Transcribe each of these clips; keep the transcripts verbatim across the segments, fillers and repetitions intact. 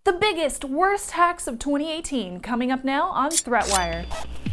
The biggest, worst hacks of twenty eighteen, coming up now on ThreatWire.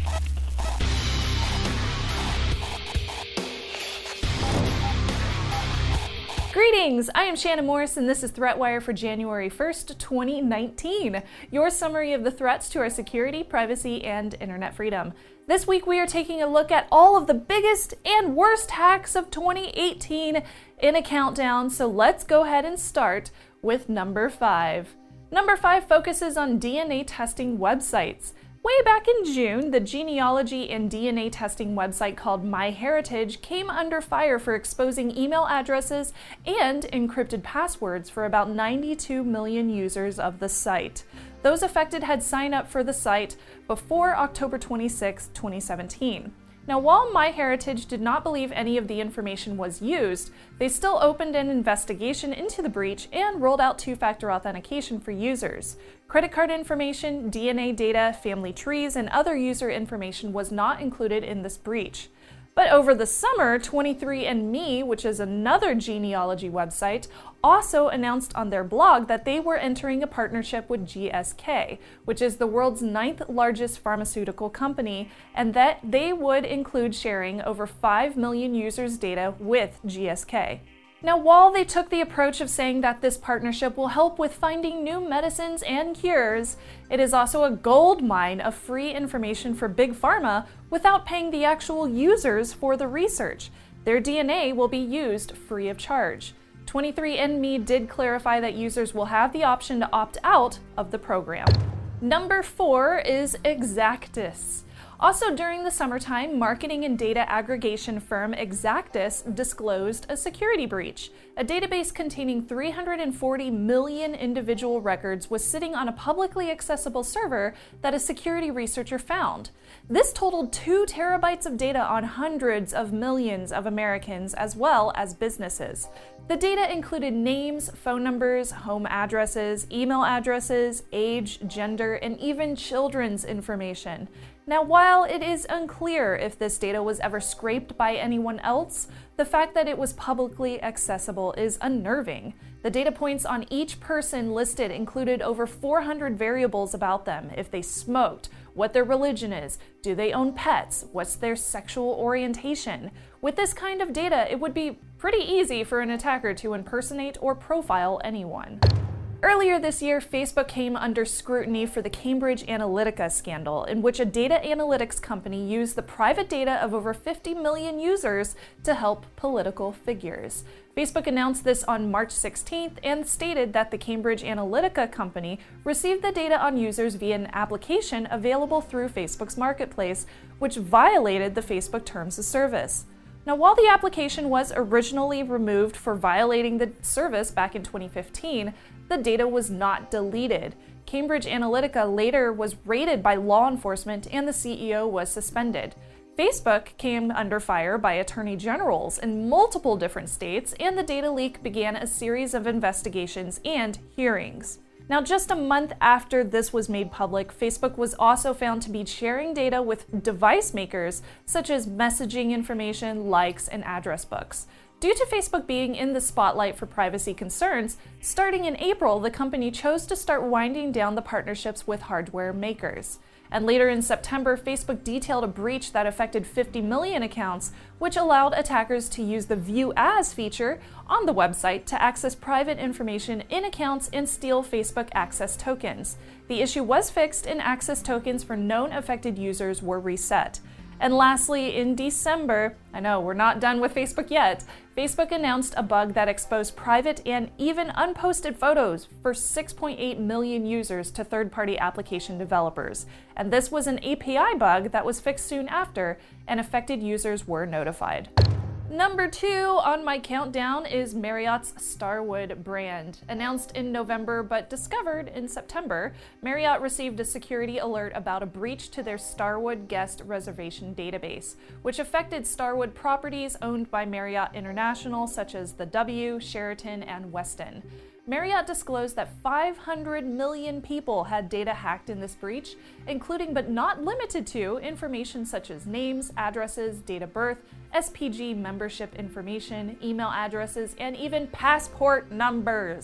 Greetings! I am Shannon Morris and this is ThreatWire for January first, twenty nineteen, your summary of the threats to our security, privacy, and internet freedom. This week we are taking a look at all of the biggest and worst hacks of twenty eighteen in a countdown, so let's go ahead and start with number five. Number five focuses on D N A testing websites. Way back in June, the genealogy and D N A testing website called MyHeritage came under fire for exposing email addresses and encrypted passwords for about ninety-two million users of the site. Those affected had signed up for the site before October twenty-sixth, twenty seventeen. Now, while MyHeritage did not believe any of the information was used, they still opened an investigation into the breach and rolled out two-factor authentication for users. Credit card information, D N A data, family trees, and other user information was not included in this breach. But over the summer, twenty-three and me, which is another genealogy website, also announced on their blog that they were entering a partnership with G S K, which is the world's ninth largest pharmaceutical company, and that they would include sharing over five million users' data with G S K. Now, while they took the approach of saying that this partnership will help with finding new medicines and cures, it is also a gold mine of free information for Big Pharma without paying the actual users for the research. Their D N A will be used free of charge. twenty-three and me did clarify that users will have the option to opt out of the program. Number four is Exactis. Also during the summertime, marketing and data aggregation firm Exactis disclosed a security breach. A database containing three hundred forty million individual records was sitting on a publicly accessible server that a security researcher found. This totaled two terabytes of data on hundreds of millions of Americans as well as businesses. The data included names, phone numbers, home addresses, email addresses, age, gender, and even children's information. Now, while it is unclear if this data was ever scraped by anyone else, the fact that it was publicly accessible is unnerving. The data points on each person listed included over four hundred variables about them: if they smoked, what their religion is, do they own pets, what's their sexual orientation. With this kind of data, it would be pretty easy for an attacker to impersonate or profile anyone. Earlier this year, Facebook came under scrutiny for the Cambridge Analytica scandal, in which a data analytics company used the private data of over fifty million users to help political figures. Facebook announced this on March sixteenth and stated that the Cambridge Analytica company received the data on users via an application available through Facebook's marketplace, which violated the Facebook Terms of Service. Now, while the application was originally removed for violating the service back in twenty fifteen, the data was not deleted. Cambridge Analytica later was raided by law enforcement and the C E O was suspended. Facebook came under fire by attorney generals in multiple different states, and the data leak began a series of investigations and hearings. Now, just a month after this was made public, Facebook was also found to be sharing data with device makers such as messaging information, likes, and address books. Due to Facebook being in the spotlight for privacy concerns, starting in April, the company chose to start winding down the partnerships with hardware makers. And later in September, Facebook detailed a breach that affected fifty million accounts, which allowed attackers to use the View As feature on the website to access private information in accounts and steal Facebook access tokens. The issue was fixed and access tokens for known affected users were reset. And lastly, in December, I know we're not done with Facebook yet, Facebook announced a bug that exposed private and even unposted photos for six point eight million users to third-party application developers. And this was an A P I bug that was fixed soon after, and affected users were notified. Number two on my countdown is Marriott's Starwood brand. Announced in November but discovered in September, Marriott received a security alert about a breach to their Starwood guest reservation database, which affected Starwood properties owned by Marriott International such as the W, Sheraton, and Westin. Marriott disclosed that five hundred million people had data hacked in this breach, including but not limited to information such as names, addresses, date of birth, S P G membership information, email addresses, and even passport numbers.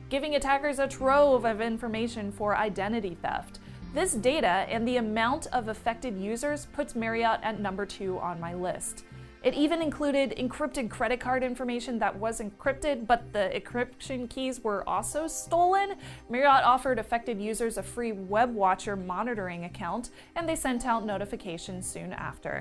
giving attackers a trove of information for identity theft. This data and the amount of affected users puts Marriott at number two on my list. It even included encrypted credit card information that was encrypted, but the encryption keys were also stolen. Marriott offered affected users a free WebWatcher monitoring account, and they sent out notifications soon after.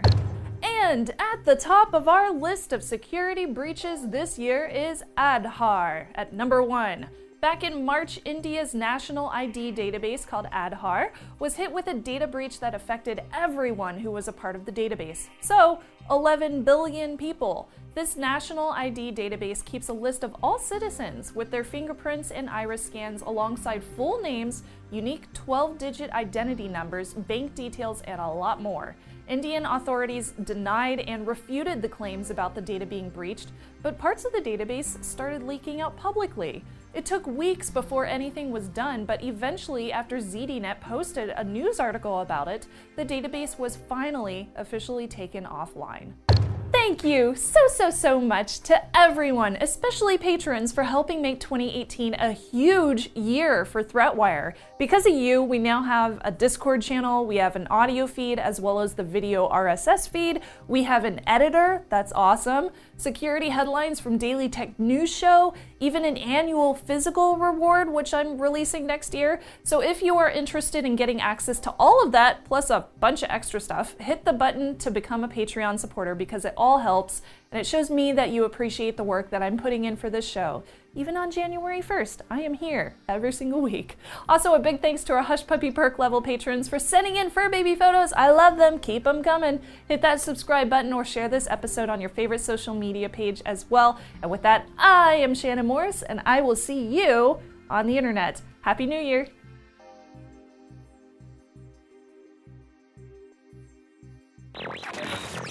And at the top of our list of security breaches this year is Aadhaar at number one. Back in March, India's national I D database called Aadhaar was hit with a data breach that affected everyone who was a part of the database. So, eleven billion people. This national I D database keeps a list of all citizens with their fingerprints and iris scans alongside full names, unique twelve-digit identity numbers, bank details, and a lot more. Indian authorities denied and refuted the claims about the data being breached, but parts of the database started leaking out publicly. It took weeks before anything was done, but eventually, after Z D Net posted a news article about it, the database was finally officially taken offline. Thank you so, so, so much to everyone, especially patrons, for helping make twenty eighteen a huge year for ThreatWire. Because of you, we now have a Discord channel, we have an audio feed, as well as the video R S S feed. We have an editor, that's awesome, security headlines from Daily Tech News Show, even an annual physical reward, which I'm releasing next year. So if you are interested in getting access to all of that, plus a bunch of extra stuff, hit the button to become a Patreon supporter because it all helps, and it shows me that you appreciate the work that I'm putting in for this show. Even on January first, I am here every single week. Also, a big thanks to our Hush Puppy Perk level patrons for sending in fur baby photos. I love them. Keep them coming. Hit that subscribe button or share this episode on your favorite social media page as well. And with that, I am Shannon Morse, and I will see you on the internet. Happy New Year. You